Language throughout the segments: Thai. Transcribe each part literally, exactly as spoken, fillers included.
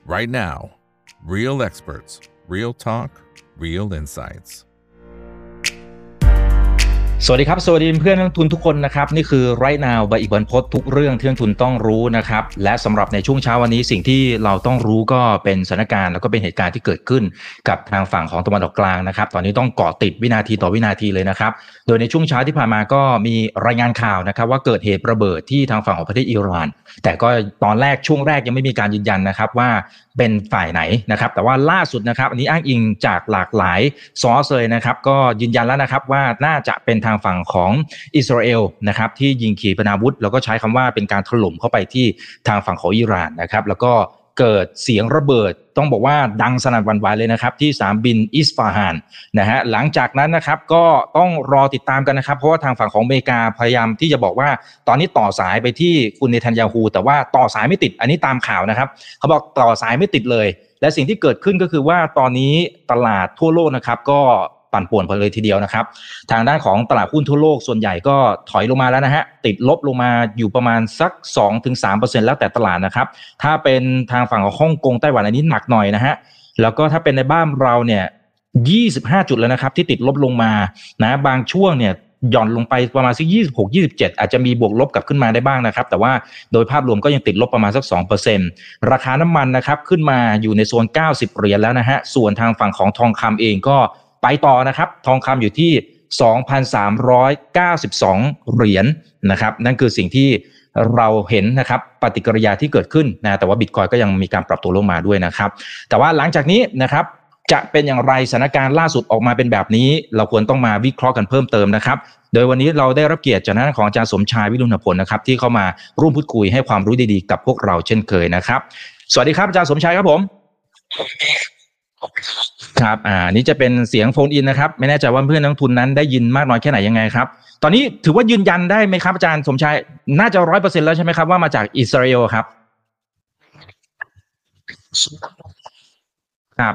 right now. Real experts, real talk, real insights. สวัสดีครับสวัสดีเพื่อนนักลงทุนทุกคนนะครับนี่คือ Right Now ใบอีกบรรพตทุกเรื่องที่นักลงทุนต้องรู้นะครับและสำหรับในช่วงเช้าวันนี้สิ่งที่เราต้องรู้ก็เป็นสถานการณ์แล้วก็เป็นเหตุการณ์ที่เกิดขึ้นกับทางฝั่งของตะวันออกกลางนะครับตอนนี้ต้องเกาะติดวินาทีต่อวินาทีเลยนะครับโดยในช่วงเช้าที่ผ่านมาก็มีรายงานข่าวนะครับว่าเกิดเหตุระเบิดที่ทางฝั่งของประเทศอิหร่านแต่ก็ตอนแรกช่วงแรกยังไม่มีการยืนยันนะครับว่าเป็นฝ่ายไหนนะครับแต่ว่าล่าสุดนะครับอันนี้อ้างอิงจากหลากหลายซอร์สเลยนะครับก็ยืนยันแล้วนะครับว่าน่าจะเป็นทางฝั่งของอิสราเอลนะครับที่ยิงขีปนาวุธแล้วก็ใช้คำว่าเป็นการถล่มเข้าไปที่ทางฝั่งของอิหร่านนะครับแล้วก็เกิดเสียงระเบิดต้องบอกว่าดังสนั่นหวั่นไหวเลยนะครับที่สนามบินอิสฟาฮานนะฮะหลังจากนั้นนะครับก็ต้องรอติดตามกันนะครับเพราะว่าทางฝั่งของอเมริกาพยายามที่จะบอกว่าตอนนี้ต่อสายไปที่คุณเนทันยาฮูแต่ว่าต่อสายไม่ติดอันนี้ตามข่าวนะครับเขาบอกต่อสายไม่ติดเลยและสิ่งที่เกิดขึ้นก็คือว่าตอนนี้ตลาดทั่วโลกนะครับก็ปั่นป่วนไปเลยทีเดียวนะครับทางด้านของตลาดหุ้นทั่วโลกส่วนใหญ่ก็ถอยลงมาแล้วนะฮะติดลบลงมาอยู่ประมาณสัก สองถึงสามเปอร์เซ็นต์ แล้วแต่ตลาดนะครับถ้าเป็นทางฝั่งของฮ่องกงไต้หวันอันนี้หนักหน่อยนะฮะแล้วก็ถ้าเป็นในบ้านเราเนี่ยยี่สิบห้าจุดแล้วนะครับที่ติดลบลงมานะบางช่วงเนี่ยหย่อนลงไปประมาณสักยี่สิบหก ยี่สิบเจ็ดอาจจะมีบวกลบกลับขึ้นมาได้บ้างนะครับแต่ว่าโดยภาพรวมก็ยังติดลบประมาณสัก สองเปอร์เซ็นต์ ราคาน้ำมันนะครับขึ้นมาอยู่ในโซนเก้าสิบเหรียญแล้วนะฮะส่วนทางฝั่งของทองคำเองก็ไปต่อนะครับทองคำอยู่ที่ สองพันสามร้อยเก้าสิบสอง เหรียญนะครับนั่นคือสิ่งที่เราเห็นนะครับปฏิกิริยาที่เกิดขึ้นนะแต่ว่า Bitcoin ก็ยังมีการปรับตัวลงมาด้วยนะครับแต่ว่าหลังจากนี้นะครับจะเป็นอย่างไรสถานการณ์ล่าสุดออกมาเป็นแบบนี้เราควรต้องมาวิเคราะห์กันเพิ่มเติมนะครับโดยวันนี้เราได้รับเกียรติจากทางของอาจารย์สมชายวิรุณพลนะครับที่เข้ามาร่วมพูดคุยให้ความรู้ดีๆกับพวกเราเช่นเคยนะครับสวัสดีครับอาจารย์สมชายครับผมครับอ่านี่จะเป็นเสียงโฟนอินนะครับไม่แน่ใจว่าเพื่อนนักลงทุนนั้นได้ยินมากน้อยแค่ไหนยังไงครับตอนนี้ถือว่ายืนยันได้ไหมครับอาจารย์สมชายน่าจะ ร้อยเปอร์เซ็นต์ แล้วใช่ไหมครับว่ามาจากอิสราเอลครับครับ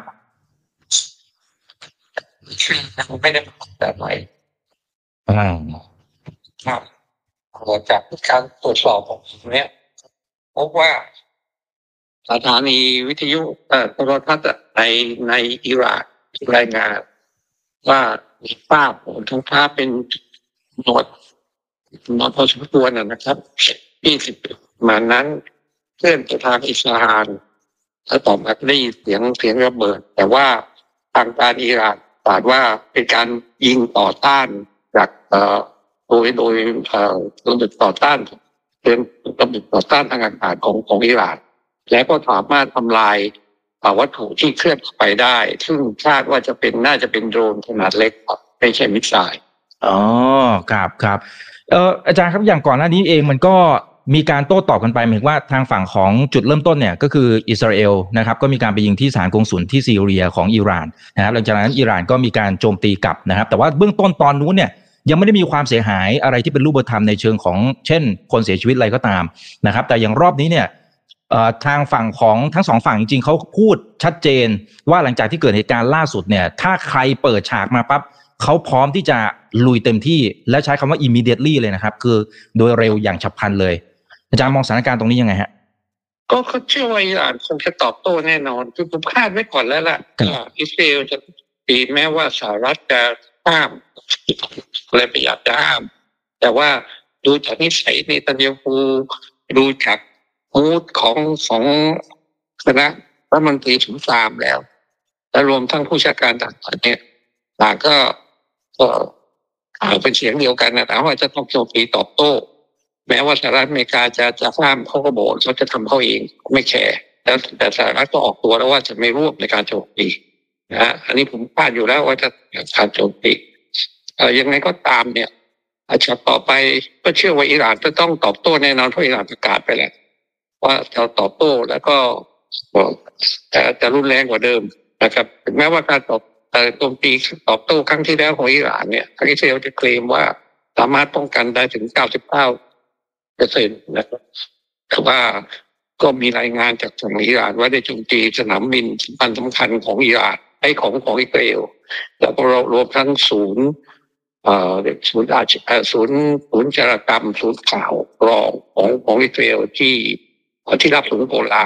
ไม่ได้แบบไหนอ่าครับจากการตรวจสอบของผมเนี่ยพบว่าสถานีวิทยุเอ่อโทรทัศน์ในในอิหร่านรายงานว่ามีภาพทั้งภาพเป็นหนวดหนวดพอสมควรนะครับยี่สิบมานั้นเคลื่อนไปทางอิสราเอลแล้วต่อมาได้ยินเสียงเสียงระเบิดแต่ว่าทางการอิหร่านตรัสว่าเป็นการยิงต่อต้านจากเอ่อโดยโดยเอ่อระบบต่อต้านเป็นระบบต่อต้านทางอากาศของของอิหร่านและก็สามารถทำลายวัตถุที่เคลื่อนเข้าไปได้ซึ่งคาดว่าจะเป็นน่าจะเป็นโดรนขนาดเล็กไม่ใช่มิสไซล์อ๋อครับครับเอ่ออาจารย์ครับอย่างก่อนหน้านี้เองมันก็มีการโต้ตอบกันไปหมายถึงว่าทางฝั่งของจุดเริ่มต้นเนี่ยก็คืออิสราเอลนะครับก็มีการไปยิงที่สถานกงสุลที่ซีเรียของอิหร่านนะครับหลังจากนั้นอิหร่านก็มีการโจมตีกลับนะครับแต่ว่าเบื้องต้นตอนนู้นเนี่ยยังไม่ได้มีความเสียหายอะไรที่เป็นรูปธรรมในเชิงของเช่นคนเสียชีวิตอะไรก็ตามนะครับแต่อย่างรอบนี้เนี่ยทางฝั่งของทั้งสองฝั่งจริงๆเขาพูดชัดเจนว่าหลังจากที่เกิดเหตุการณ์ล่าสุดเนี่ยถ้าใครเปิดฉากมาปั๊บเขาพร้อมที่จะลุยเต็มที่และใช้คำว่า immediately เลยนะครับคือโดยเร็วอย่างฉับพลันเลยอาจารย์มองสถานการณ์ตรงนี้ยังไงฮะก็เขาเชื่อว่าอิหร่านคงจะตอบโต้แน่นอนคือผมคาดไว้ก่อนแล้วล่ะอิสราเอลจะตีแม้ว่าสหรัฐจะห้ามอะไรพยายามจะห้ามแต่ว่าดูจากนิสัยเนทันยาฮูดูจากมูดของของคณะรัฐมนตรีถึงสามแล้วและรวมทั้งผู้ชักการต่างๆเนี่ยต่างก็ก็เป็นเสียงเดียวกันนะแต่ว่าจะต้องโจมตีตอบโต้แม้ว่าสหรัฐอเมริกาจะจะห้ามเขาก็บอกเขาจะทำเขาเองไม่แคร์แล้วแต่สหรัฐก็ออกตัวแล้วว่าจะไม่ร่วมในการโจมตีนะอันนี้ผมคาดอยู่แล้วว่าจะการโจมตีเอ่อยังไงก็ตามเนี่ยอาจจะต่อไปก็เชื่อว่าอิหร่านจะต้องตอบโต้แน่นอนเพราะอิหร่านประกาศไปแล้วว่าจะตอบโต้แล้วก็จะจะรุนแรงกว่าเดิมนะครับถึงแม้ว่าการตอบโจมตีตอบโต้ครั้งที่แล้วของอิหร่านเนี่ยทางอิสราเอลจะเคลมว่าสามารถป้องกันได้ถึงเก้าสิบเก้าเปอร์เซ็นต์นะครับแต่ว่าก็มีรายงานจากทางอิหร่านว่าได้โจมตีสนามบินสำคัญสำคัญของอิหร่านไอ้ของของอิสราเอลแล้วก็รวมทั้งศูนย์เอ่อศูนย์อาชญากรรมศูนย์ศูนย์จารกรรมศูนย์ข่าวรองของของอิสราเอลที่ที่รับศูนย์โบราณ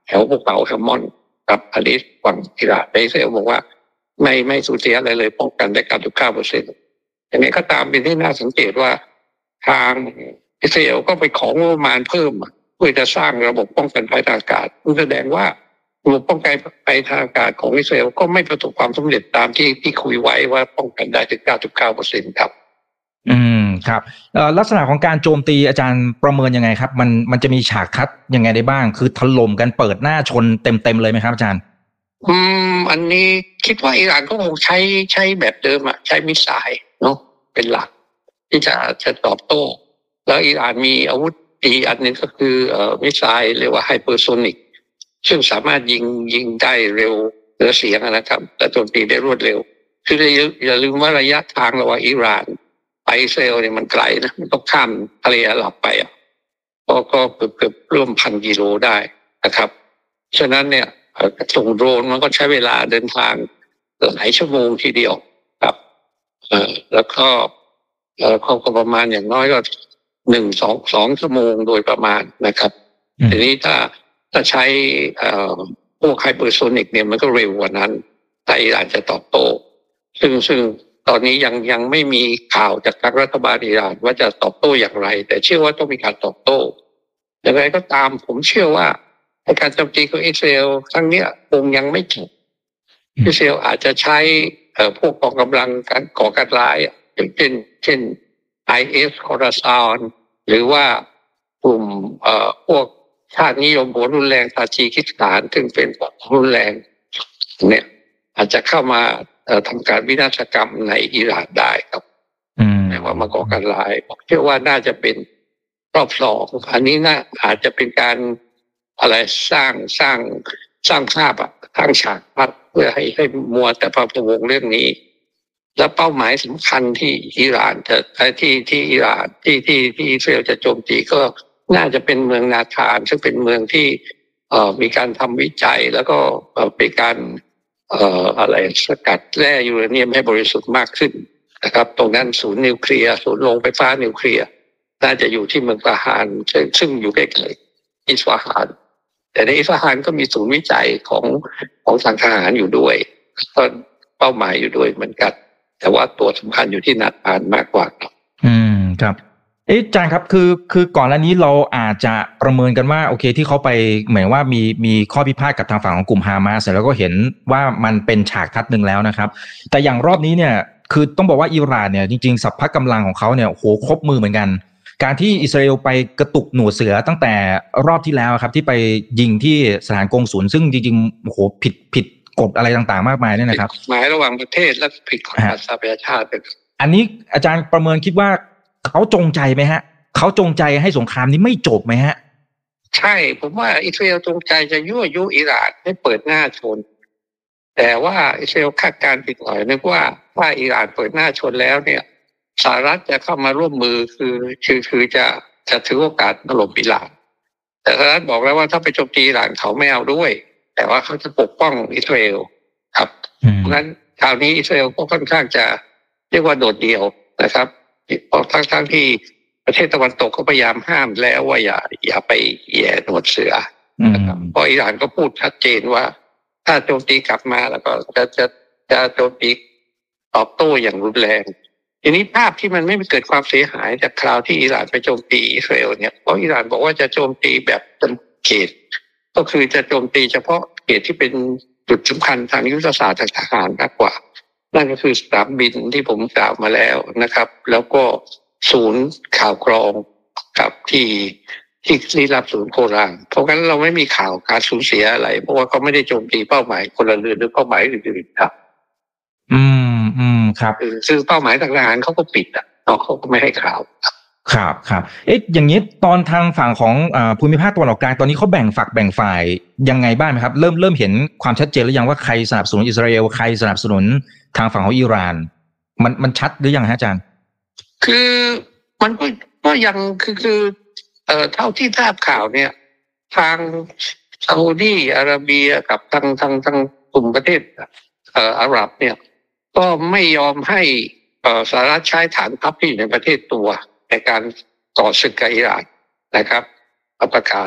แถวภูเขาแฮมมอนด์กับอันนี้ฝั่งอิหร่านอิสราเอลบอกว่าไม่ไม่สูญเสียอะไรเลยป้องกันได้ เก้าสิบเก้าเปอร์เซ็นต์ อย่างนี้ก็ตามเป็นที่น่าสังเกตว่าทางอิสราเอลก็ไปของงบประมาณเพิ่มเพื่อจะสร้างระบบป้องกันภัยทางอากาศแสดงว่าระบบป้องกันภัยทางอากาศของอิสราเอลก็ไม่ประสบความสำเร็จตามที่ที่คุยไว้ว่าป้องกันได้ถึง เก้าสิบเก้าเปอร์เซ็นต์ ครับอืมครับลักษณะของการโจมตีอาจารย์ประเมินยังไงครับมันมันจะมีฉากทัดยังไงได้บ้างคือถล่มกันเปิดหน้าชนเต็มๆเลยไหมครับอาจารย์อืมอันนี้คิดว่าอิหร่านก็คงใช้ใช้แบบเดิมอะใช้มิสไซล์เนาะเป็นหลักที่จะจะตอบโต้แล้วอิหร่านมีอาวุธอีกอันนึงก็คือเอ่อมิสไซล์เรียกว่าไฮเปอร์โซนิกซึ่งสามารถยิงยิงได้เร็วเหนือเสียงนะครับและโจมตีได้รวดเร็วคืออย่าลืมว่าระยะทางระหว่างอิหร่านไปอิสราเอลเนี่ยมันไกลนะมันต้องข้ามทะเลอาหรับไปอ่ะก็ก็เกือบเกือบร่วมพันกิโลได้นะครับฉะนั้นเนี่ยส่งโดรนมันก็ใช้เวลาเดินทางหลายชั่วโมงทีเดียวครับเอ่อแล้วก็เอ่อก็ประมาณอย่างน้อยก็หนึ่งสองสองชั่วโมงโดยประมาณนะครับทีนี้ถ้าถ้าใช้เอ่อพวกไฮเปอร์โซนิกเนี่ยมันก็เร็วกว่านั้นแต่อิหร่านจะตอบโต้ซึ่งซึ่งตอนนี้ยังยังไม่มีข่าวจากทางรัฐบาลอิหร่านว่าจะตอบโต้อย่างไรแต่เชื่อว่าต้องมีการตอบโต้อย่างไรก็ตามผมเชื่อว่าการโจมตีของอิสราเอลครั้งนี้คงยังไม่จบอิสราเอลอาจจะใช้เอ่อพวกกองกำลังการก่อการร้ายอย่างเช่นเช่น ไอ เอส คอราซานหรือว่ากลุ่มเอ่อพวกชาตินิยมหัวรุนแรงตาจีคิสถานซึ่งเป็นหัวรุนแรงเนี่ยอาจจะเข้ามาเอ่อทำการวินาศกรรมในอิหร่านได้ครับแต่ว่ามาก่อการร้ายผมเชื่อว่าน่าจะเป็นรอบสองอันนี้น่าอาจจะเป็นการอะไรสร้างสร้างสร้างภาพอะทางฉากภาพเพื่อให้ให้มัวแต่พะพะวงเรื่องนี้และเป้าหมายสำคัญที่อิหร่านจะที่ที่อิหร่านที่ที่ที่อิสราเอลจะโจมตีก็น่าจะเป็นเมืองนาธานซึ่งเป็นเมืองที่เอ่อมีการทำวิจัยแล้วก็เอ่อเป็นการเอ่ออะไรสกัดแร่ยูเรเนียมให้บริสุทธิ์มากขึ้นนะครับตรงนั้นศูนย์นิวเคลียร์ศูนย์โรงไฟฟ้านิวเคลียร์น่าจะอยู่ที่เมืองฟาฮานซึ่งอยู่ใกล้ๆอิสฟาฮานแต่ในอิสฟาฮานก็มีศูนย์วิจัยของของทางทหารอยู่ด้วยก็เป้าหมายอยู่ด้วยเหมือนกันแต่ว่าตัวสำคัญอยู่ที่นาธานมากกว่าอืมครับเอ๊ะอาจารย์ครับคือคือก่อนหน้านี้เราอาจจะประเมินกันว่าโอเคที่เขาไปเหมือนว่ามีมีข้อพิพาทกับทางฝั่งของกลุ่มฮามาสแล้วก็เห็นว่ามันเป็นฉากทัดหนึ่งแล้วนะครับแต่อย่างรอบนี้เนี่ยคือต้องบอกว่าอิหร่านเนี่ยจริงๆสัพพะกำลังของเขาเนี่ยโหครบมือเหมือนกันการที่อิสราเอลไปกระตุกหนวดเสือตั้งแต่รอบที่แล้วครับที่ไปยิงที่สถานกงสุลซึ่งจริงๆโหผิดผิดกฎอะไรต่างๆมากมายเนี่ยนะครับหมายระหว่างประเทศและผิดกฎหมายสหประชาชาติอันนี้อาจารย์ประเมินคิดว่าเขาจงใจไหมฮะเขาจงใจให้สงครามนี้ไม่จบไหมฮะใช่ผมว่าอิสราเอลจงใจจะยั่วยุอิหร่านให้เปิดหน้าชนแต่ว่าอิสราเอลคาดการณ์ผิดหน่อยนึกว่าถ้าอิหร่านเปิดหน้าชนแล้วเนี่ยสหรัฐจะเข้ามาร่วมมือคือคือคือจะจะถือโอกาสถล่มอิหร่านแต่สหรัฐบอกแล้วว่าถ้าไปโจมตีอิหร่านเขาไม่เอาด้วยแต่ว่าเขาจะปกป้องอิสราเอลครับเพราะฉะนั้นคราวนี้อิสราเอลก็ค่อนข้างจะเรียกว่าโดดเดี่ยวนะครับเพราะทั้งทั้งที่ประเทศตะวันตกก็พยายามห้ามแล้วว่าอย่าอย่าไปแย่หนวดเสือนะครับเพราะอิหร่านก็พูดชัดเจนว่าถ้าโจมตีกลับมาแล้วก็จะจะจะโจมตีตอบโต้อย่างรุนแรงทีนี้ภาพที่มันไม่เกิดความเสียหายจากคราวที่อิหร่านไปโจมตีอิสราเอลเนี่ยเพราะอิหร่านบอกว่าจะโจมตีแบบจำเขตก็คือจะโจมตีเฉพาะเขตที่เป็นจุดสำคัญทางยุทธศาสตร์ทางทหารมากกว่านั่นก็คือสนามบินที่ผมกล่าวมาแล้วนะครับแล้วก็ศูนย์ข่าวกรองกับที่ที่ที่รับศูนย์โครานเพราะงั้นเราไม่มีข่าวการสูญเสียอะไรเพราะว่าเขาไม่ได้โจมตีเป้าหมายคนละเรือนหรือเป้าหมายอื่นๆครับอืมอืมครับซึ่งเป้าหมายทางทหารเขาก็ปิดอ่ะเขาก็ไม่ให้ข่าวครับครับเอ๊ะอย่างนี้ตอนทางฝั่งของอ่าภูมิภาคตะวันออกกลางตอนนี้เขาแบ่งฝักแบ่งฝ่ายยังไงบ้างไหมครับเริ่มเริ่มเห็นความชัดเจนหรือยังว่าใครสนับสนุนอิสราเอลใครสนับสนุนทางฝั่งของอิหร่านมันมันชัดหรือยังฮะอาจารย์คือมันก็ก็ยังคือคือเอ่อเท่าที่ทราบข่าวเนี่ยทางซาอุดีอาระเบียกับทางทางทางกลุ่มประเทศเอ่ออาหรับเนี่ยก็ไม่ยอมให้เอ่อสหรัฐใช้ฐานทัพที่อยู่ในประเทศตัวในการต่อศึกกับอิหร่านนะครับประกาศ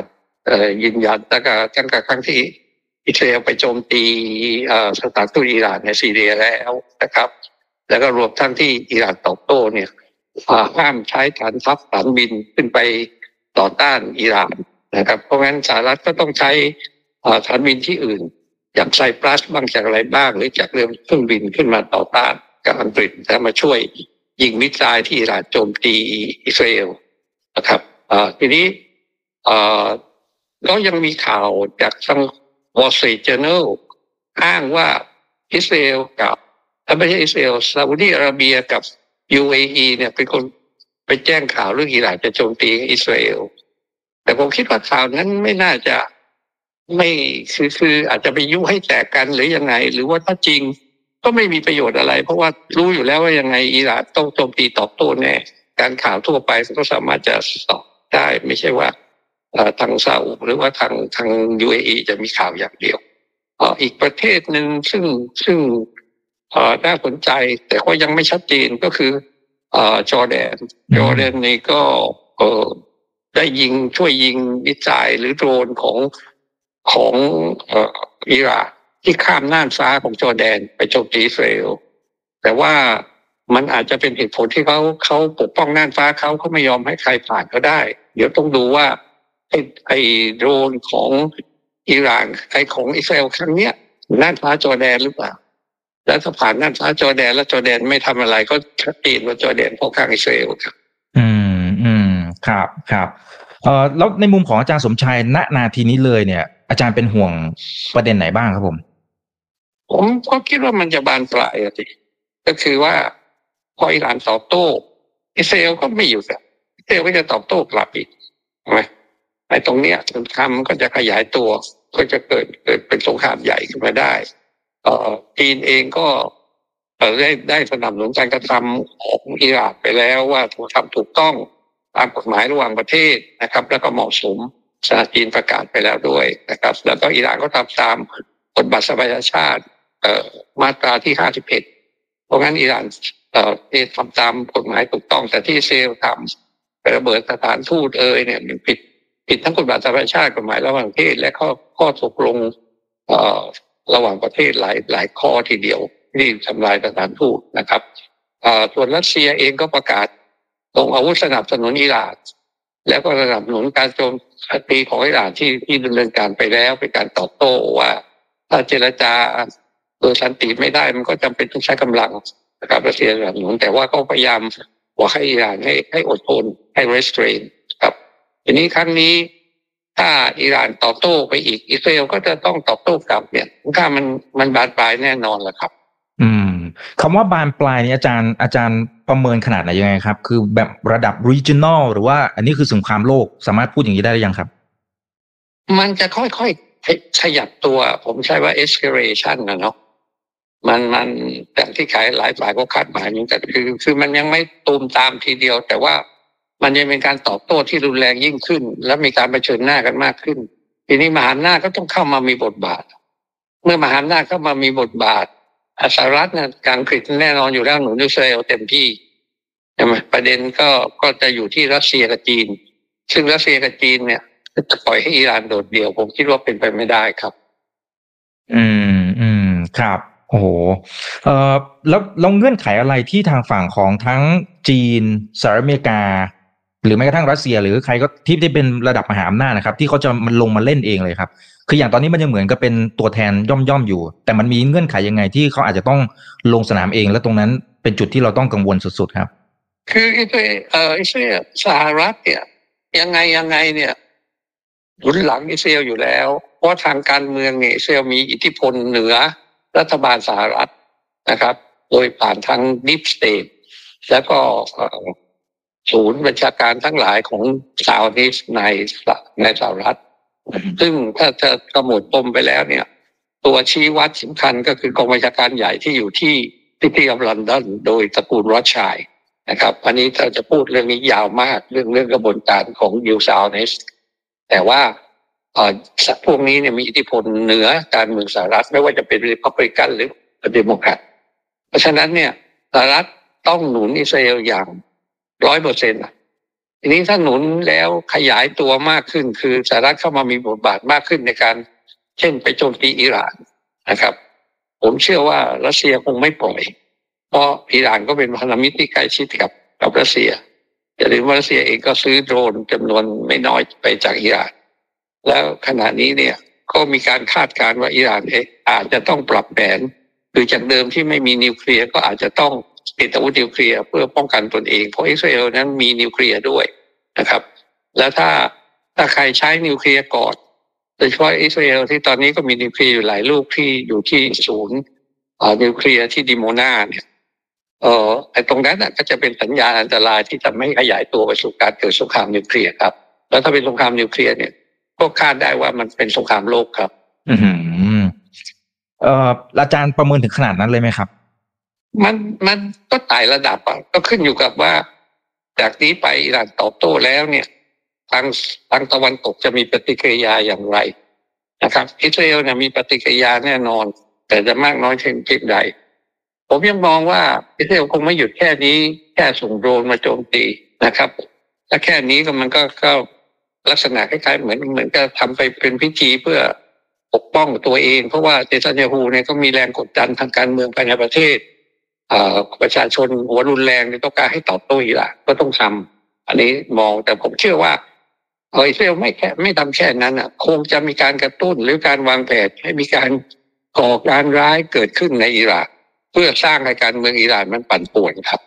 ยืนยันตั้งแต่ตั้งแต่ครั้งที่อิสราเอลไปโจมตีสถานทูตอิหร่านในซีเรียแล้วนะครับแล้วก็รวมทั้งที่อิหร่านตอบโต้เนี่ยห้ามใช้ฐานทัพฐานบินขึ้นไปต่อต้านอิหร่านนะครับเพราะงั้นสหรัฐก็ต้องใช้ฐานบินที่อื่นอย่างไซปรัสบ้างจากอะไรบ้างหรือจากเรือเครื่องบินขึ้นมาต่อต้านกับอังกฤษและมาช่วยยิงมิสไซล์ที่อิหร่านโจมตีอิสราเอลนะครับทีนี้ก็ยังมีข่าวจากทาง Wall Street Journal อ้างว่าอิสราเอลกับไม่ใช่อิสราเอลซาอุดิอาระเบียกับ ยู เอ อี เนี่ยเป็นคนไปแจ้งข่าวเรื่องอิหร่านจะโจมตีอิสราเอลแต่ผมคิดว่าข่าวนั้นไม่น่าจะไม่คือคืออาจจะไปยุให้แตกกันหรือยังไงหรือว่าถ้าจริงก็ไม่มีประโยชน์อะไรเพราะว่ารู้อยู่แล้วว่ายังไงอิหร่านต้องโจมตีตอบโต้แน่การข่าวทั่วไปก็สามารถจะตอบได้ไม่ใช่ว่าทางซาอุหรือว่าทางทาง ยู เอ อี จะมีข่าวอย่างเดียวอีกประเทศหนึ่งซึ่งซึ่งน่าสนใจแต่ก็ยังไม่ชัดเจนก็คือจอร์แดนจอร์แดนนี่ก็ได้ยิงช่วยยิงมิสไซล์หรือโดรนของของอิหร่านที่ข้ามน่านฟ้าของจอร์แดนไปโจมตีอิสราเอลแต่ว่ามันอาจจะเป็นเหตุผลที่เขาเขาปกป้องน่านฟ้าเขาเขาไม่ยอมให้ใครผ่านก็ได้เดี๋ยวต้องดูว่าไอ้ไอ้โดรนของอิหร่านไอ้ของอิสราเอลครั้งเนี้ยน่านฟ้าจอร์แดนหรือเปล่าแล้วถ้าผ่านน่านฟ้าจอร์แดนแล้วจอร์แดนไม่ทำอะไรก็ชัดเจนว่าจอร์แดนเข้าข้างอิสราเอลครับอืมอืมครับครับเอ่อแล้วในมุมของอาจารย์สมชัยณนาทีนี้เลยเนี่ยอาจารย์เป็นห่วงประเด็นไหนบ้างครับผมผมก็คิดว่ามันจะบานปลายอ่ะสิก็คือว่าพออิหร่านตอบโต้อิสราเอลก็ไม่อยู่แต่อิสราเอลก็จะตอบโต้กลับอีกใช่ไหมไอ้ตรงเนี้ยสงครามก็จะขยายตัวก็จะเกิดเกิดเป็นสงครามใหญ่ขึ้นมาได้เอ่อจีนเองก็ได้ได้สนับสนุนการกระทำของอิหร่านไปแล้วว่าถูกทำถูกต้องตามกฎหมายระหว่างประเทศนะครับแล้วก็เหมาะสมสหรัฐจีนประกาศไปแล้วด้วยนะครับแล้วก็อิหร่านก็ทำตามกฎบัตรสหประชาชาติเอ่อมาตราที่ห้าสิบเอ็ดเพราะงั้นอิหร่านเอ่อทำตามกฎหมายถูกต้องแต่ที่เซลทำไประเบิดสถานทูตเอ่ยเนี่ยมันผิดผิดทั้งกฎบัตรสหประชาชาติกฎหมายระหว่างประเทศและข้อข้อตกลงเอ่อระหว่างประเทศหลายหลายข้อทีเดียวที่ทำลายสถานทูตนะครับส่วนรัสเซียเองก็ประกาศลงอาวุธสนับสนุนอิหร่านแล้วก็สนับสนุนการโจมตีของอิหร่านที่ที่ดำเนินการไปแล้วเป็นการตอบโต้ว่าถ้าเจรจาโดยสันติไม่ได้มันก็จำเป็นต้องใช้กำลังนะครับรัสเซียสนับสนุนแต่ว่าก็พยายามบอกให้อิหร่านให้ให้อดทนให้ restrain ครับทีนี้ครั้งนี้ถ้าอิหร่านตอบโต้ไปอีกอิสราเอลก็จะต้องตอบโต้กลับเนี่ยถ้ามันมันบานปลายแน่นอนแหละครับอืมคำว่าบานปลายนี่อาจารย์อาจารย์ประเมินขนาดไหนยังไงครับคือแบบระดับ regional หรือว่าอันนี้คือสงครามโลกสามารถพูดอย่างนี้ได้หรือยังครับมันจะค่อยๆขยับตัวผมใช้ว่า escalation นะเนาะมันมันแต่ที่ขายหลายฝ่ายก็คาดหมายอย่างแต่คือคือมันยังไม่ตูมตามทีเดียวแต่ว่ามันยังเป็นการตอบโต้ที่รุนแรงยิ่งขึ้นและมีการเผชิญหน้ากันมากขึ้นทีนี้มหาอำนาจก็ต้องเข้ามามีบทบาทเมื่อมหาอำนาจเข้ามามีบทบาทสหรัฐเนี่ยอังกฤษแน่นอนอยู่แล้วหนุนอิสราเอลเต็มที่ใช่ไหมประเด็นก็ก็จะอยู่ที่รัสเซียกับจีนซึ่งรัสเซียกับจีนเนี่ยจะปล่อยให้อิหร่านโดดเดี่ยวผมคิดว่าเป็นไปไม่ได้ครับอืมอืมครับโอ้โหเอ่อแล้วแล้วเงื่อนไขอะไรที่ทางฝั่งของทั้งจีนสหรัฐอเมริกาหรือแม้กระทั่งรัสเซียหรือใครก็ที่ได้เป็นระดับมหาอำนาจนะครับที่เขาจะมันลงมาเล่นเองเลยครับคืออย่างตอนนี้มันยังเหมือนกับเป็นตัวแทนย่อมๆอยู่แต่มันมีเงื่อนไขยังไงที่เขาอาจจะต้องลงสนามเองและตรงนั้นเป็นจุดที่เราต้องกังวลสุดๆครับคืออิสราเอลเอ่ออิสราเอลสหรัฐเนี่ยยังไงยังไงเนี่ยหนุนหลังอิสราเอลอยู่แล้วเพราะทางการเมืองเนี่ยอิสราเอลมีอิทธิพลเหนือรัฐบาลสหรัฐนะครับโดยผ่านทางดิฟสเตทแล้วก็ศูนย์บัญชาการทั้งหลายของซาวนิสในในสหรัฐซึ่งถ้าจะกำหนดปมไปแล้วเนี่ยตัวชี้วัดสำคัญก็คือกองบัญชาการใหญ่ที่อยู่ที่ที่ที่ลอนดอนโดยตระกูลรอดชัยนะครับอันนี้เราจะพูดเรื่องนี้ยาวมากเรื่องเรื่องกระบวนการของยูซาวนิสแต่ว่าพวกนี้เนี่ยมีอิทธิพลเหนือการเมืองสหรัฐไม่ว่าจะเป็นริพับลิกันหรือเดโมแครตเพราะฉะนั้นเนี่ยสหรัฐต้องหนุนอิสราเอลอย่างร้อยเปอร์เซ็นต์ทีนี้ถ้าหนุนแล้วขยายตัวมากขึ้นคือสหรัฐเข้ามามีบทบาทมากขึ้นในการเช่นไปโจมตีอิหร่านนะครับผมเชื่อว่ารัสเซียคงไม่ปล่อยเพราะอิหร่านก็เป็นพันธมิตรที่ใกล้ชิดกับกับรัสเซียอย่าลืมว่ารัสเซียเองก็ซื้อโดรนจำนวนไม่น้อยไปจากอิหร่านแล้วขณะนี้เนี่ยก็มีการคาดการณ์ว่าอิหร่านเองอาจจะต้องปรับแผนคือจากเดิมที่ไม่มีนิวเคลียร์ก็อาจจะต้องติดอาวุธนิวเคลียร์เพื่อป้องกันตนเองเพราะอิสราเอลนั้นมีนิวเคลียร์ด้วยนะครับแล้วถ้าถ้าใครใช้นิวเคลียร์ก่อนโดยเฉพาะอิสราเอลที่ตอนนี้ก็มีนิวเคลียร์อยู่หลายลูกที่อยู่ที่ศูนย์นิวเคลียร์ที่ดิโมนาเนี่ยเอ่อไอ้ตรงนั้นก็จะเป็นสัญญาณอันตรายที่จะไม่ขยายตัวไปสู่การเกิดสงครามนิวเคลียร์ครับแล้วถ้าเป็นสงครามนิวเคลียร์เนี่ยก็คาดได้ว่ามันเป็นสงครามโลกครับอืมเอ่ออาจารย์ประเมินถึงขนาดนั้นเลยไหมครับมันมันก็ไต่ระดับอ่ะก็ขึ้นอยู่กับว่าจากนี้ไปอิหร่านตอบโต้แล้วเนี่ยทางทางตะวันตกจะมีปฏิกิริยาอย่างไรนะครับอิสราเอลเนี่ยมีปฏิกิริยาแน่นอนแต่จะมากน้อยเพียงใดผมยังมองว่าอิสราเอลคงไม่หยุดแค่นี้แค่ส่งโดรนมาโจมตีนะครับถ้าแค่นี้ก็มันก็ก็ลักษณะคล้ายๆเหมือนเหมือนกับทำไปเป็นพิธีเพื่อปกป้องตัวเองเพราะว่าเนทันยาฮูเนี่ยก็มีแรงกดดันทางการเมืองภายในประเทศประชาชนหัวรุนแรงต้องการให้ตอบโต้อิหร่านก็ต้องทำอันนี้มองแต่ผมเชื่อว่าอิสราเอลไม่แค่ไม่ทำแค่นั้นอ่ะคงจะมีการกระตุ้นหรือการวางแผนให้มีการก่อการร้ายเกิดขึ้นในอิหร่านเพื่อสร้างให้การเมืองอิหร่านมันปั่นป่วนครับ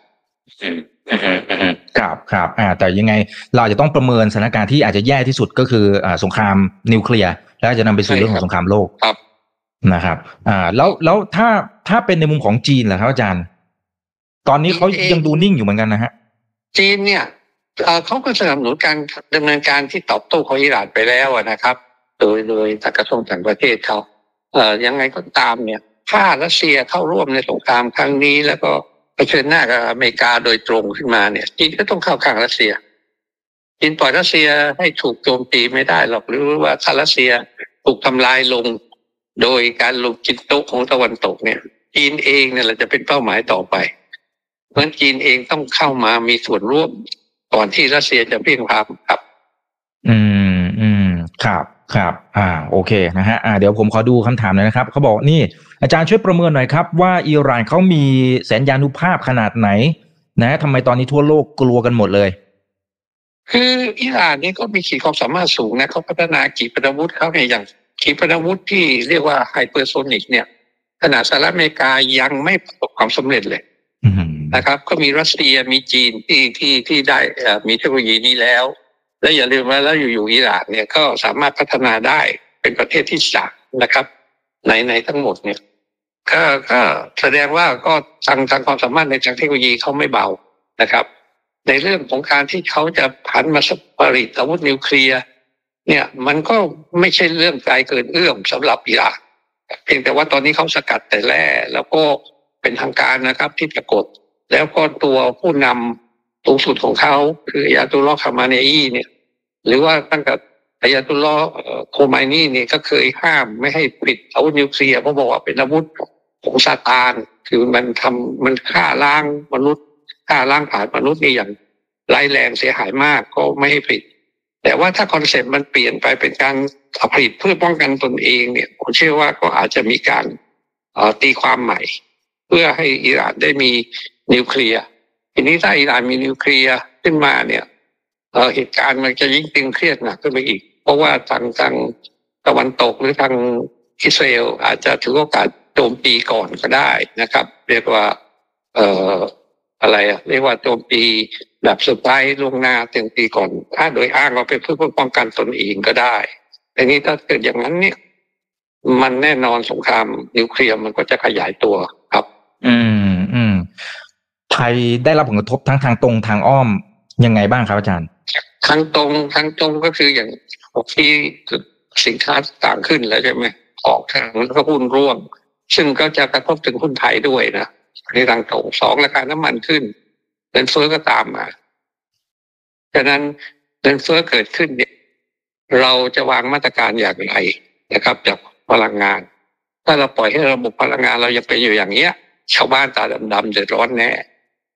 ครับครับอ่าแต่ยังไงเราจะต้องประเมินสถานการณ์ที่อาจจะแย่ที่สุดก็คืออ่าสงครามนิวเคลียร์แล้วจะนำไปสู่เรื่องของสงครามโลกครับนะครับอ่าแล้วแล้วถ้าถ้าเป็นในมุมของจีนล่ะครับอาจารย์ตอนนี้เขายังดูนิ่งอยู่เหมือนกันนะฮะจีนเนี่ยเขาก็สนับสนุนการดำเนินการที่ตอบโต้ของอิหร่านไปแล้วนะครับโดยโดยทางกระทรวงต่างประเทศเขาเอ่อยังไงก็ตามเนี่ยถ้ารัสเซียเข้าร่วมในสงครามครั้งนี้แล้วก็เผชิญหน้ากับอเมริกาโดยตรงขึ้นมาเนี่ยจีนก็ต้องเข้าข้างรัสเซียจีนปล่อยรัสเซียให้ถูกโจมตีไม่ได้หรอกหรือว่าถ้ารัสเซียถูกทำลายลงโดยการลุกกินโต๊ะของตะวันตกเนี่ยจีนเองเนี่ยแหละจะเป็นเป้าหมายต่อไปเพราะฉะนั้นจีนเองต้องเข้ามามีส่วนร่วมก่อนที่รัสเซียจะเพียงพามครับอืมอืมครับครับอ่าโอเคนะฮะอ่าเดี๋ยวผมขอดูคำถามหน่อยนะครับเขาบอกนี่อาจารย์ช่วยประเมินหน่อยครับว่าอิหร่านเขามีแสนยานุภาพขนาดไหนนะทำไมตอนนี้ทั่วโลกกลัวกันหมดเลยคืออิหร่านนี่ก็มีขีดความสามารถสูงนะเขาพัฒนาขีปนาวุธเขาเนี่ยอย่างขีปนาวุธที่เรียกว่าไฮเปอร์โซนิกเนี่ยขนาดสหรัฐอเมริกายังไม่ประสบความสำเร็จเลยนะครับก็มีรัสเซียมีจีนที่ที่ที่ได้มีเทคโนโลยีนี้แล้วและอย่าลืมว่าแล้วอยู่ๆอิหร่านเนี่ยก็สามารถพัฒนาได้เป็นประเทศที่สามนะครับในในทั้งหมดเนี่ยก็ก็แสดงว่าก็ทางทางความสามารถในทางเทคโนโลยีเขาไม่เบานะครับในเรื่องของการที่เขาจะผันมาผลิตอาวุธนิวเคลียร์เนี่ยมันก็ไม่ใช่เรื่องไกลเกินเอื้อมสำหรับอิหร่านเพียงแต่ว่าตอนนี้เขาสกัดแต่แรกแล้วก็เป็นทางการนะครับที่ปรากฏแล้วก็ตัวผู้นำสูงสุดของเขาคืออายาตุลลอฮ์คามาเนอีเนี่ยหรือว่าตั้งแต่อายาตุลลอฮ์โคไมนีเนี่ยก็เคยห้ามไม่ให้ผลิตอาวุธนิวเคลียร์เพราะบอกว่าเป็นอาวุธของซาตานคือมันทำมันฆ่าล้างมนุษย์ฆ่าล้างผลาญมนุษย์นี่อย่างร้ายแรงเสียหายมากก็ไม่ให้ผลิตแต่ว่าถ้าคอนเซ็ปต์มันเปลี่ยนไปเป็นการผลิตเพื่อป้องกันตนเองเนี่ยผมเชื่อว่าก็อาจจะมีการตีความใหม่เพื่อให้อิหร่านได้มีนิวเคลียร์ทีนี้ถ้าอิหร่านมีนิวเคลียร์ขึ้นมาเนี่ยเหตุการณ์มันจะยิ่งตึงเครียดหนักขึ้นไปอีกเพราะว่าทางทางตะวันตกหรือทางอิสราเอลอาจจะถือโอกาสโจมตีก่อนก็ได้นะครับเรียกว่าเอ่ออะไรอ่ะเรียกว่าโจมตีแบบเซอร์ไพรส์ล่วงหน้าเต็มตีก่อนถ้าโดยอ้างว่าเป็นเพื่อป้องกันตนเองก็ได้แต่นี้ถ้าเกิดอย่างนั้นเนี่ยมันแน่นอนสงครามนิวเคลียร์มันก็จะขยายตัวครับอืมอืมไทยได้รับผลกระทบทั้งทางตรงทางอ้อมยังไงบ้างครับอาจารย์ทางตรงทางตรงก็คืออย่างที่สินค้าต่างขึ้นแล้วใช่ไหมออกทางแล้วก็หุ้นร่วงซึ่งก็จะกระทบถึงหุ้นไทยด้วยนะในทางตรงสองราคาน้ำมันขึ้นเงินเฟ้อก็ตามมาฉะนั้นเงินเฟ้อเกิดขึ้นเนี่ยเราจะวางมาตรการอย่างไรนะครับจากพลังงานถ้าเราปล่อยให้ระบบพลังงานเรายังเป็นอยู่อย่างเงี้ยชาวบ้านตาดำๆเดือดร้อนแน่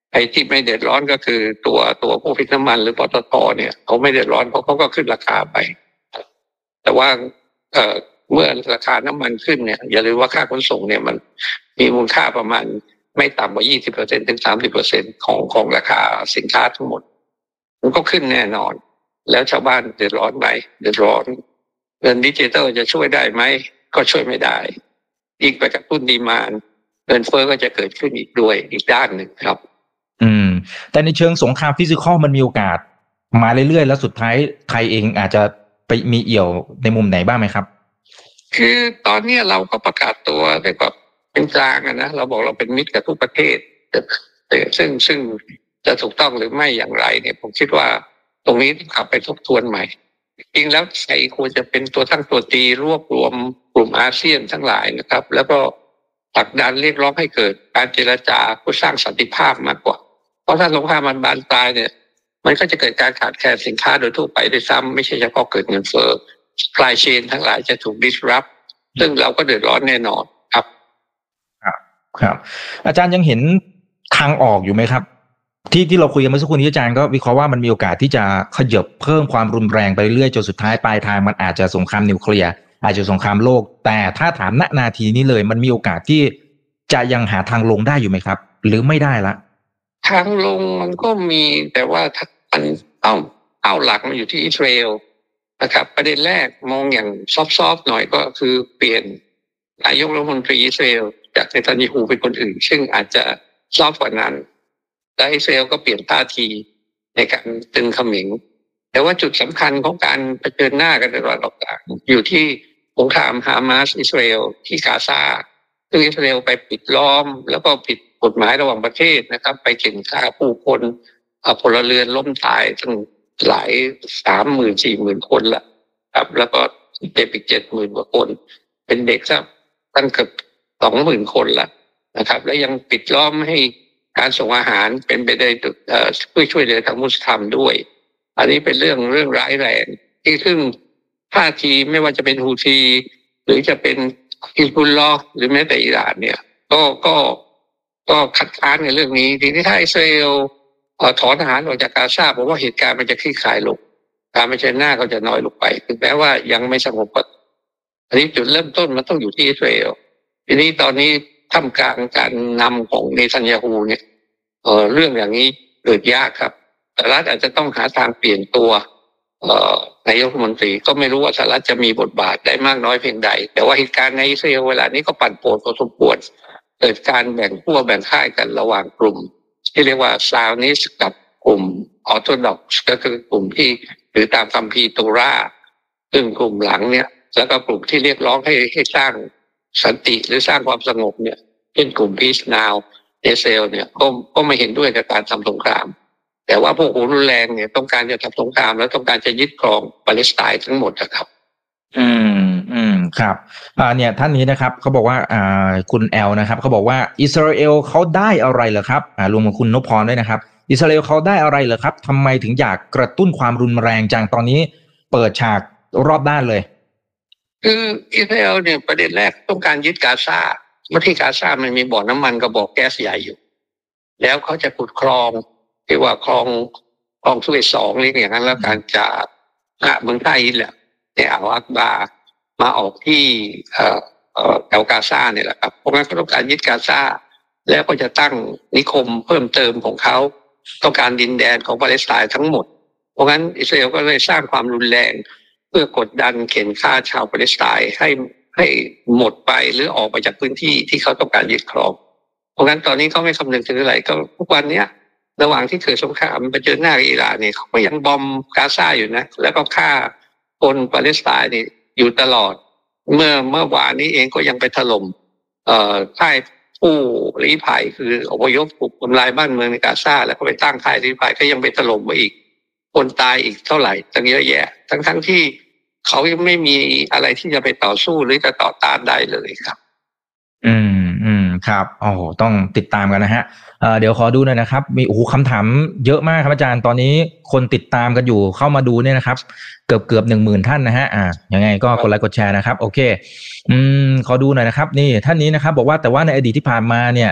ไอ้ที่ไม่เดือดร้อนก็คือตัวตัวผู้ผลิตน้ำมันหรือปตทเนี่ยเขาไม่เดือดร้อนเพราะเขาก็ขึ้นราคาไปแต่ว่าเอ่อเมื่อราคาน้ำมันขึ้นเนี่ยอย่าลืมว่าค่าขนส่งเนี่ยมันมีมูลค่าประมาณไม่ต่ำกว่า ยี่สิบเปอร์เซ็นต์ ถึง สามสิบเปอร์เซ็นต์ ของของราคาสินค้าทั้งหมดมันก็ขึ้นแน่นอนแล้วชาวบ้านเดือดร้อนไหมเดือดร้อนเงินดิจิทัลจะช่วยได้ไหมก็ช่วยไม่ได้ยิ่งไปกระตุ้นดีมานด์เงินเฟ้อก็จะเกิดขึ้นอีกด้วยอีกด้านหนึ่งครับอืมแต่ในเชิงสงครามฟิสิกอลมันมีโอกาสมาเรื่อยๆแล้วสุดท้ายไทยเองอาจจะไปมีเอี่ยวในมุมไหนบ้างไหมครับคือตอนนี้เราก็ประกาศตัวแต่ก็เป็นกลางนะเราบอกเราเป็นมิตรกับทุกประเทศแต่ซึ่งซึ่งจะถูกต้องหรือไม่อย่างไรเนี่ยผมคิดว่าตรงนี้ต้องกลับไปทบทวนใหม่จริงแล้วไทยควรจะเป็นตัวตั้งตัวตีรวบรวมกลุ่มอาเซียนทั้งหลายนะครับแล้วก็ผลักดันเรียกร้องให้เกิดการเจรจาเพื่อสร้างสันติภาพมากกว่าเพราะถ้าสงครามมันบานปลายเนี่ยมันก็จะเกิดการขาดแคลนสินค้าโดยทั่วไปด้วยซ้ำไม่ใช่เฉพาะเกิดเงินเฟ้อsupply chain ทั้งหลายจะถูก disrupt ซึ่งเราก็เดือดร้อนแน่นอนครับครับครับอาจารย์ยังเห็นทางออกอยู่ไหมครับที่ที่เราคุยกันเมื่อสักครู่นี้อาจารย์ก็วิเคราะห์ว่ามันมีโอกาสที่จะขยับเพิ่มความรุนแรงไปเรื่อยๆจนสุดท้ายปลายทางมันอาจจะสงครามนิวเคลียร์อาจจะสงครามโลกแต่ถ้าถามณนาทีนี้เลยมันมีโอกาสที่จะยังหาทางลงได้อยู่ไหมครับหรือไม่ได้ละทางลงมันก็มีแต่ว่ามันเอ้าเอ้าหลักมันอยู่ที่อิสราเอลนะครับประเด็นแรกมองอย่างซอฟๆหน่อยก็คือเปลี่ยนนายกรัฐมนตรีอิสราเอลจากเนทันยาฮูเป็นคนอื่นซึ่งอาจจะซอฟกว่านั้นและอิสราเอลก็เปลี่ยนท่าทีในการตึงเขม็งแต่ว่าจุดสำคัญของการเผชิญหน้ากันในระดับต่างอยู่ที่สงครามฮามาสอิสราเอลที่กาซาซึ่งอิสราเอลไปปิดล้อมแล้วก็ผิดกฎหมายระหว่างประเทศนะครับไปเข็นฆ่าผู้คนพลเรือนล้มตายทั้งหลายสามหมื่นสี่หมื่นคนละครับแล้วก็เจ็บอีกเจ็ดหมื่นกว่าคนเป็นเด็กสักตั้งเกือบสองหมื่นคนละนะครับและยังปิดล้อมให้การส่งอาหารเป็นไปได้เพื่อช่วยเหลือทางมุสลิมด้วยอันนี้เป็นเรื่องเรื่องร้ายแรงที่ซึ่งท่าทีไม่ว่าจะเป็นฮูธีหรือจะเป็นฮิซบุลลอฮ์หรือแม้แต่อิหร่านเนี่ยก็ก็ก็คัดค้านในเรื่องนี้ทีนี้ถ้าอิสราเอลถอนทหารออกจากกาซาผมว่าเหตุการณ์มันจะคลี่คลายลงการเผชิญหน้าก็จะน้อยลงไปถึงแม้ว่ายังไม่สงบอันนี้จุดเริ่มต้นมันต้องอยู่ที่อิสราเอลทีนี้ตอนนี้ท่ามกลางการนำของเนทันยาฮูเนี่ยเอ่อเรื่องอย่างนี้เกิดยากครับสหรัฐอาจจะต้องหาทางเปลี่ยนตัวเอ่อนายกรัฐมนตรีก็ไม่รู้ว่าสหรัฐจะมีบทบาทได้มากน้อยเพียงใดแต่ว่าเหตุการณ์ในอิสราเอลเวลานี้ก็ปั่นป่วนพอสมควรเกิดการแบ่งขั้วแบ่งค่ายกันระหว่างกลุ่มที่เรียกว่าซาอนิสต์กับกลุ่มออร์โธดอกซ์ก็คือกลุ่มที่ถือตามคัมภีร์โตราซึ่งกลุ่มหลังเนี่ยแล้วก็กลุ่มที่เรียกร้องให้ให้สร้างสันติหรือสร้างความสงบเนี่ยเช่นกลุ่ม Peace Now เอ เอส แอล เนี่ยก็ก็ไม่เห็นด้วยกับการทำสงครามแต่ว่าพวกหัวรุนแรงเนี่ยต้องการจะทำสงครามแล้วต้องการจะยึดครองปาเลสไตน์ทั้งหมดนะครับอืมอืมครับอ่าเนี่ยท่านนี้นะครับเขาบอกว่าอ่าคุณแอลนะครับเขาบอกว่าอิสราเอลเขาได้อะไรเหรอครับอ่ารวมกับคุณนพพรด้วยนะครับอิสราเอลเขาได้อะไรเหรอครับทำไมถึงอยากกระตุ้นความรุนแรงจังตอนนี้เปิดฉากรอบด้านเลยคืออิสราเอลเนี่ยประเด็นแรกต้องการยึดกาซาเมื่อที่กาซามันมีบ่อน้ำมันกับบ่อแก๊สใหญ่อยู่แล้วเขาจะขุดคลองที่ว่าคลองคลองสุเอซสองนี่อย่างนั้นแล้วการจากเมืองไทยแหละในอ่าวอักบามาออกที่เอ่อเอ่อแถวกาซาเนี่ยแหละครับเพราะงั้นเขาต้องการยึดกาซาแล้วก็จะตั้งนิคมเพิ่มเติมของเขาต้องการดินแดนของปาเลสไตน์ทั้งหมดเพราะงั้นอิสราเอลก็เลยสร้างความรุนแรงเพื่อกดดันเข็นฆ่าชาวปาเลสไตน์ให้ให้หมดไปหรือออกไปจากพื้นที่ที่เขาต้องการยึดครองเพราะงั้นตอนนี้เขาไม่คำนึงถึงอะไรก็ทุกวันนี้ระหว่างที่เกิดสงครามไปเจอหน้าอิหร่านเนี่ยเขาก็ยังบอมกาซาอยู่นะแล้วก็ฆ่าคนปาเลสไตน์นี่อยู่ตลอดเมื่อเมื่อวานนี้เองก็ยังไปถล่มเอ่อค่ายผู้ลี้ภัยคืออพยพถูกทำลายบ้านเมืองในกาซาแล้วก็ไปตั้งค่ายลี้ภัยก็ยังไปถล่มมาอีกคนตายอีกเท่าไหร่ตั้งเยอะแยะทั้งทั้งที่เขายังไม่มีอะไรที่จะไปต่อสู้หรือจะต่อต้านได้เลยครับอืมอืมครับโอ้โหต้องติดตามกันนะฮะเอ่อเดี๋ยวขอดูหน่อยนะครับมีโอ้โหคำถามเยอะมากครับอาจารย์ตอนนี้คนติดตามกันอยู่เข้ามาดูเนี่ยนะครับเกือบเกือบหนึ่งหมื่นท่านนะฮะอ่ายังไงก็กดไลค์กดแชร์นะครับโอเคอืมขอดูหน่อยนะครับนี่ท่านนี้นะครับบอกว่าแต่ว่าในอดีตที่ผ่านมาเนี่ย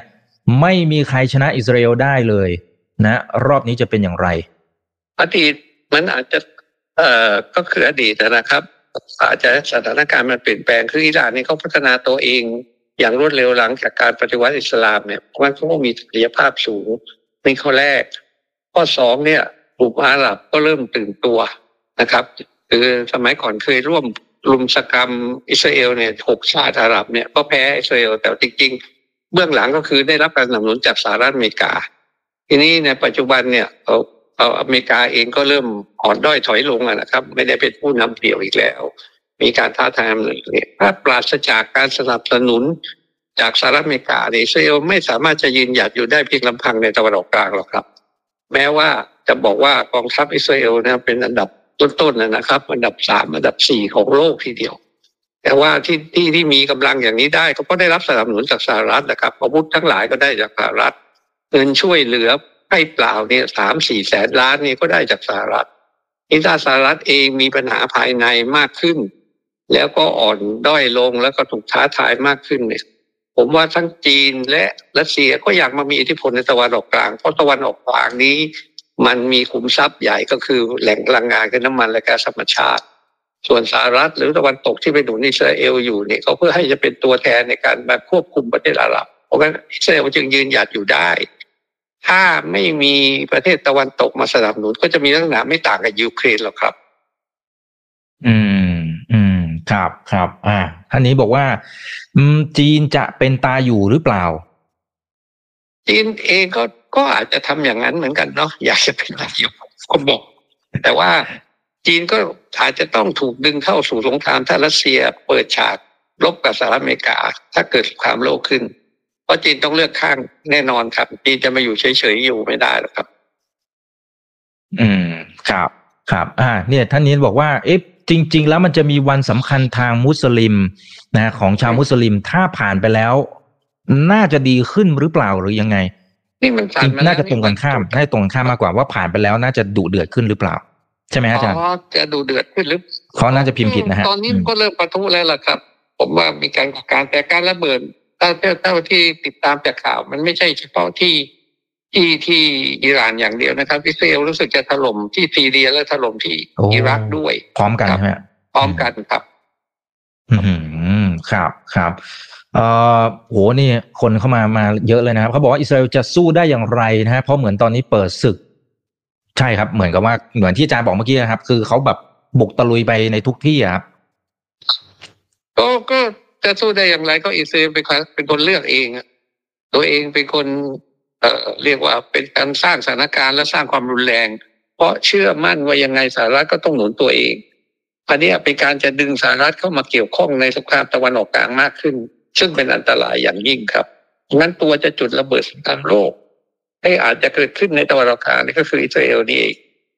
ไม่มีใครชนะอิสราเอลได้เลยนะรอบนี้จะเป็นอย่างไรอดีตมันอาจจะเอ่อก็คืออดีตนะครับอาจจะสถานการณ์มันเปลี่ยนแปลงคืออิหร่านนี่เขาพัฒนาตัวเองอย่างรวดเร็วหลังจากการปฏิวัติอิสลามเนี่ยเพราะว่าเขามีศักยภาพสูงนี่ข้อแรกข้อสองเนี่ยกลุ่มอาหรับก็เริ่มตื่นตัวนะครับคือสมัยก่อนเคยร่วมรุมสกรรมอิสราเอลเนี่ยหกชาติอาหรับเนี่ยก็แพ้อิสราเอลแต่จริงๆเบื้องหลังก็คือได้รับการสนับสนุนจากสหรัฐอเมริกาทีนี้ในปัจจุบันเนี่ยเขาเอาอเมริกาเองก็เริ่มอ่อนด้อยถอยลงนะครับไม่ได้เป็นผู้นำเดี่ยวอีกแล้วมีการท้าทายเลยถ้าปราศจากการสนับสนุนจากสหรัฐอเมริกาอิสราเอลไม่สามารถจะยืนหยัดอยู่ได้เพียงลำพังในตะวันออกกลางหรอกครับแม้ว่าจะบอกว่ากองทัพอิสราเอลนะเป็นอันดับต้นๆนะครับอันดับสามอันดับสี่ของโลกทีเดียวแต่ว่าที่ที่ที่มีกำลังอย่างนี้ได้ก็เพราะได้รับสนับสนุนจากสหรัฐนะครับอาวุธทั้งหลายก็ได้จากสหรัฐเงินช่วยเหลือให้เปล่าเนี่ยสามสี่แสนล้านนี่ก็ได้จากสหรัฐนี่ถ้าสหรัฐเองมีปัญหาภายในมากขึ้นแล้วก็อ่อนด้อยลงแล้วก็ถูกท้าทายมากขึ้นเนี่ยผมว่าทั้งจีนและรัสเซียก็อยากมามีอิทธิพลในตะวันออกกลางเพราะตะวันออกกลางนี้มันมีขุมทรัพย์ใหญ่ก็คือแหล่งพลังงานคือน้ำมันและแก๊สธรรมชาติส่วนสหรัฐหรือตะวันตกที่ไปหนุนอิสราเอลอยู่เนี่ยเขาเพื่อให้จะเป็นตัวแทนในการมาควบคุมประเทศอาหรับเพราะงั้นอิสราเอลจึงยืนหยัดอยู่ได้ถ้าไม่มีประเทศตะวันตกมาสนับสนุนก็จะมีลักษณะไม่ต่างกับยูเครนหรอกครับอืมอืมครับครับอ่าท่านนี้บอกว่าอืมจีนจะเป็นตาอยู่หรือเปล่าจีนเองก็ก็อาจจะทำอย่างนั้นเหมือนกันเนาะอยากจะเป็นตาอยู่ก็บอกแต่ว่าจีนก็อาจจะต้องถูกดึงเข้าสู่สงครามถ้ารัสเซียเปิดฉากรบกับสหรัฐอเมริกาถ้าเกิดสงครามโลกขึ้นเพราะจีนต้องเลือกข้างแน่นอนครับจีนจะมาอยู่เฉยๆอยู่ไม่ได้หรอกครับอืมครับครับอ่าเนี่ยท่านนี้บอกว่าเอ๊ะจริงๆแล้วมันจะมีวันสำคัญทางมุสลิมนะของชาวมุสลิมถ้าผ่านไปแล้วน่าจะดีขึ้นหรือเปล่าหรือยังไงนี่มันผ่านมาน่าจะตรงกันข้ามน่าจะตรงกันข้ามมากกว่าว่าผ่านไปแล้วน่าจะดุเดือดขึ้นหรือเปล่าใช่ไหมอาจารย์อ๋อจะดุเดือดขึ้นหรือเขาน่าจะพิมพ์ผิดนะฮะตอนนี้ก็เริ่มปะทุแล้วล่ะครับผมว่ามีการการแต่การระเบิดถ้าเท่าที่ติดตามจากข่าวมันไม่ใช่เฉพาะที่ที่ที่อิหร่านอย่างเดียวนะครับอิสราเอลรู้สึกจะถล่มที่ซีเรียและถล่มที่อิรักด้วยพร้อมกันใช่ไหมพร้อมกันครับอืมครับครับเอ่อโหนี่คนเข้ามามาเยอะเลยนะครับเขาบอกว่าอิสราเอลจะสู้ได้อย่างไรนะฮะเพราะเหมือนตอนนี้เปิดศึกใช่ครับเหมือนกับว่าเหมือนที่อาจารย์บอกเมื่อกี้นะครับคือเขาแบบบุกตะลุยไปในทุกที่ครับก็ก็จะสู้ได้อย่างไรก็อิสราเอลเป็นคนเป็นคนเลือกเองตัวเองเป็นคนเอ่อเรียกว่าเป็นการสร้างสถานการณ์และสร้างความรุนแรงเพราะเชื่อมั่นว่ายังไงสหรัฐก็ต้องหนุนตัวเองอันนี้เป็นการจะดึงสหรัฐเข้ามาเกี่ยวข้องในสงครามตะวันออกกลางมากขึ้นซึ่งเป็นอันตรายอย่างยิ่งครับงั้นตัวจะจุดระเบิดสงครามโลกให้อาจจะเกิดขึ้นในตะวันออกกลางนี่ก็คืออิสราเอลนี่เอง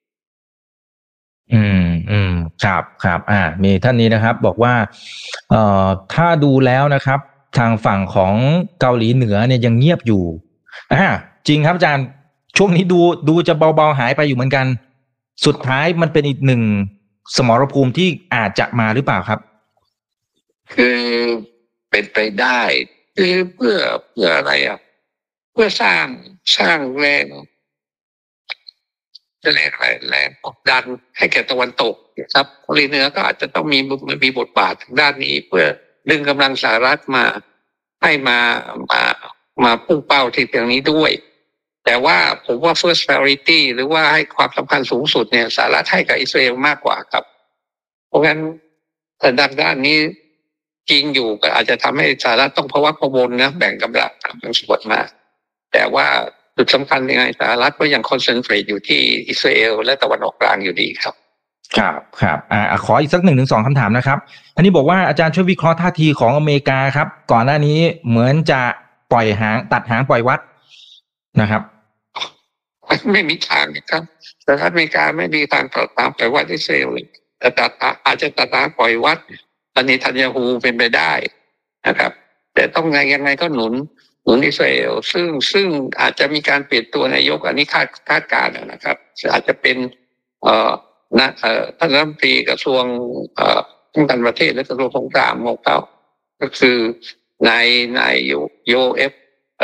อืมอืมครับครับอ่ามีท่านนี้นะครับบอกว่าเอ่อถ้าดูแล้วนะครับทางฝั่งของเกาหลีเหนือเนี่ยยังเงียบอยู่อ่าจริงครับอาจารย์ช่วงนี้ดูดูจะเบาๆหายไปอยู่เหมือนกันสุดท้ายมันเป็นอีกหนึ่งสมรภูมิที่อาจจะมาหรือเปล่าครับคือเป็นไปได้คือเพื่อเพื่ออะไรอ่ะเพื่อสร้างสร้างแรงจะเรียกอะไรแรงกดดันให้แก่ตะวันตกนะครับเกาหลีเหนือก็อาจจะต้องมีมีบทบาททางด้านนี้เพื่อดึงกำลังสหรัฐมาให้มามามาพุ่งเป้าที่ตรงนี้ด้วยแต่ว่าผมว่า first priority หรือว่าให้ความสำคัญสูงสุดเนี่ยสหรัฐให้กับอิสราเอลมากกว่าครับเพราะงั้นแต่ด้านด้านนี้จริงอยู่ก็อาจจะทำให้สหรัฐต้องพะวักพะวนนะแบ่งกำลังบางส่วนมาแต่ว่าจุดสำคัญยังไงสหรัฐก็ยังคอนเซนเทรตอยู่ที่อิสราเอลและตะวันออกกลางอยู่ดีครับครับครับอ่าขออีกสักหนึ่งถึงสองคำถามนะครับอันนี้บอกว่าอาจารย์ช่วยวิเคราะห์ท่าทีของอเมริกาครับก่อนหน้านี้เหมือนจะปล่อยหางตัดหางปล่อยวัดนะครับไม่มีทางครับแต่ถ้าอเมริกาไม่มีทางตัดหางปล่อยวัดอิสราเอลเลยแต่ตัดอาจจะตัดหางปล่อยวัดอันนี้ทันยาฮูเป็นไปได้นะครับแต่ต้องไงยังไงก็หนุนหนุนอิสราเอลซึ่งซึ่งอาจจะมีการเปลี่ยนตัวนายกอันนี้คาดคาดการณ์นะครับอาจจะเป็นเอ่อนะเอ่อท่านรัฐมนตรีกระทรวงเอ่อป้องกันประเทศและกระทรวงสงครามของเขาก็คือนายนายโยโยเอฟเอ่อ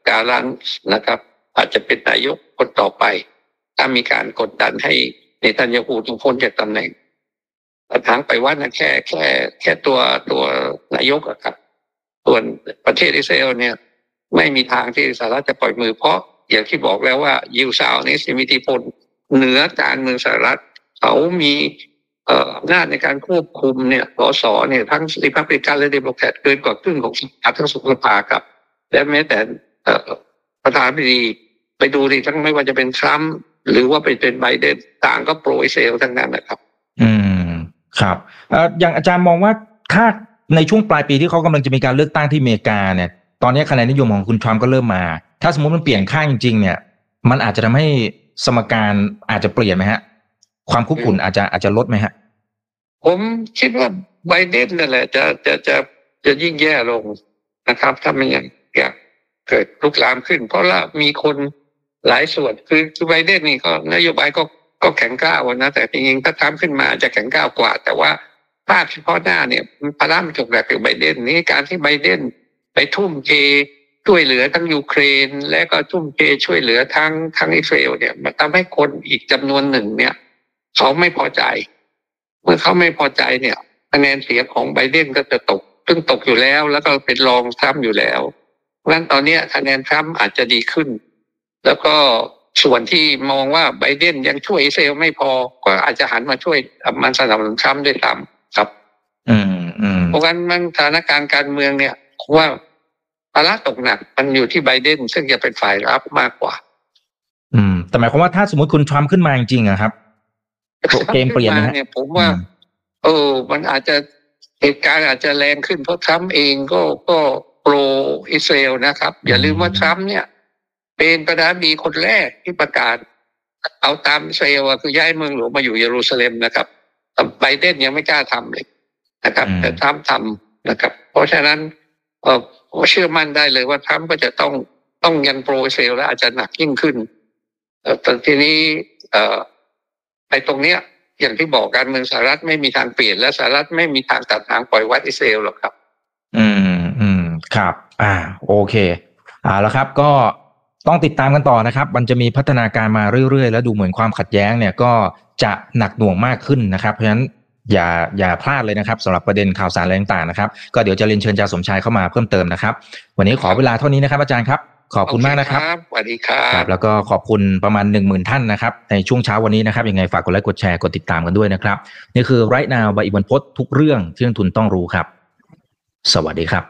กาลันนะครับอาจจะเป็นนายกคนต่อไปถ้ามีการกดดันให้เนทันยาฮูต้องพ้นจากตำแหน่งทางไปว่านะแค่แค่แค่ตัวตัวนายกอะครับส่วนประเทศอิสราเอลเนี่ยไม่มีทางที่สหรัฐจะปล่อยมือเพราะอย่างที่บอกแล้วว่ายิวซาวนี่มีอิทธิพลเหนือการเมืองสหรัฐเขามีเอ่ออำนาจในการควบคุมเนี่ยสสเนี่ยทั้งริพับลิกันและเดโมแครตเกินกว่าครึ่งของสภาทั้งสองสภาครับและแม้แต่เอ่อประธานาธิบดีไปดูดิทั้งไม่ว่าจะเป็นทรัมป์หรือว่าไปเป็นไบเดนต่างก็โปรอิสราเอลทั้งนั้นนะครับอืมครับเอ่ออย่างอาจารย์มองว่าถ้าในช่วงปลายปีที่เขากำลังจะมีการเลือกตั้งที่อเมริกาเนี่ยตอนนี้คะแนนนิยมของคุณทรัมป์ก็เริ่มมาถ้าสมมติมันเปลี่ยนข้างจริงๆเนี่ยมันอาจจะทำให้สมการอาจจะเปลี่ยนไหมฮะความคุกคุ่นอาจจะอาจจะลดไหมฮะผมคิดว่าไบเดนนั่นแหละจะจะจะจะยิ่งแย่ลงนะครับถ้ามันยังเกิดลุกลามขึ้นเพราะว่ามีคนหลายส่วนคือคือไบเดนนี่ก็นโยบายก็ก็แข็งกร้าวนะแต่จริงๆถ้าทำขึ้นมาจะแข็งกร้าวกว่าแต่ว่าภาพเฉพาะหน้าเนี่ยพระรามถูกแบกจากไบเดนนี่การที่ไบเดนไปทุ่มเทช่วยเหลือทั้งยูเครนและก็ทุ่มเทช่วยเหลือทั้งทั้งอิสราเอลเนี่ยมันทำให้คนอีกจำนวนหนึ่งเนี่ยเขาไม่พอใจเมื่อเขาไม่พอใจเนี่ยคะแนนเสียงของไบเดนก็จะตกซึ่งตกอยู่แล้วแล้วก็เป็นรองทรัมป์อยู่แล้วเพราะฉะนั้นตอนนี้คะแนนทรัมป์อาจจะดีขึ้นแล้วก็ส่วนที่มองว่าไบเดนยังช่วยอิสราเอลไม่พอก็อาจจะหันมาช่วยมันสนับสนุนทรัมป์ด้วยซ้ำครับอืมอืมเพราะงั้นมันสถานการณ์การเมืองเนี่ยว่าภาระตกหนักมันอยู่ที่ไบเดนซึ่งจะเป็นฝ่ายรับมากกว่าอืมแต่หมายความว่าถ้าสมมติคุณทรัมป์ขึ้นมาจริงๆอะครับเกมเปลี่ยนนะเนี่ยผมว่าเออมันอาจจะเหตุการณ์อาจจะแรงขึ้นเพราะทรัมป์เองก็ก็โปรอิสราเอลนะครับอย่าลืมว่าทรัมป์เนี่ยเป็นประธานาธิบดีคนแรกที่ประกาศเอาตามอิสราเอลคือย้ายเมืองหลวงมาอยู่เยรูซาเล็มนะครับแต่ไบเดนยังไม่กล้าทำเลยนะครับแต่ทรัมป์ทำนะครับเพราะฉะนั้นเออผมเชื่อมั่นได้เลยว่าทรัมป์ก็จะต้องต้องยังโปรอิสราเอลและอาจจะหนักยิ่งขึ้นแต่ทีนี้เอ่อไอ้ตรงเนี้ยอย่างที่บอกการเมืองสหรัฐไม่มีทางเปลี่ยนและสหรัฐไม่มีทางตัดทางปล่อยวัดอิสราเอลหรอกครับอืมอืมครับอ่าโอเคอ่าแล้วครับก็ต้องติดตามกันต่อนะครับมันจะมีพัฒนาการมาเรื่อยๆแล้วดูเหมือนความขัดแย้งเนี่ยก็จะหนักหน่วงมากขึ้นนะครับเพราะฉะนั้นอย่าอย่าพลาดเลยนะครับสำหรับประเด็นข่าวสารอะไรต่างๆนะครับก็เดี๋ยวจะเรียนเชิญอาจารย์สมชายเข้ามาเพิ่มเติมนะครับวันนี้ขอเวลาเท่านี้นะครับอาจารย์ครับขอบคุณมากนะครับสวัสดีครับแล้วก็ขอบคุณประมาณ หนึ่งหมื่น ท่านนะครับในช่วงเช้าวันนี้นะครับยังไงฝากกดไลค์กดแชร์กดติดตามกันด้วยนะครับนี่คือ Right Now บายอิบันพจน์ทุกเรื่องที่นักลงทุนต้องรู้ครับสวัสดีครับ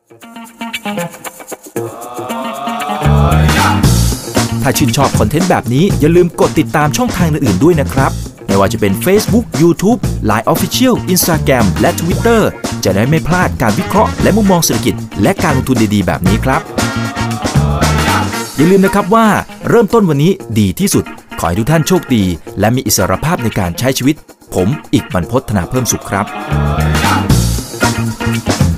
ถ้าชื่นชอบคอนเทนต์แบบนี้อย่าลืมกดติดตามช่องทางอื่นๆด้วยนะครับไม่ว่าจะเป็น Facebook, YouTube, ไลน์ Official, Instagram และ Twitter จะได้ไม่พลาดการวิเคราะห์และมุมมองเศรษฐกิจและการลงทุนดีๆแบบนี้ครับอย่าลืมนะครับว่าเริ่มต้นวันนี้ดีที่สุดขอให้ทุกท่านโชคดีและมีอิสรภาพในการใช้ชีวิตผมอีกบรรพต ธนาเพิ่มสุขครับ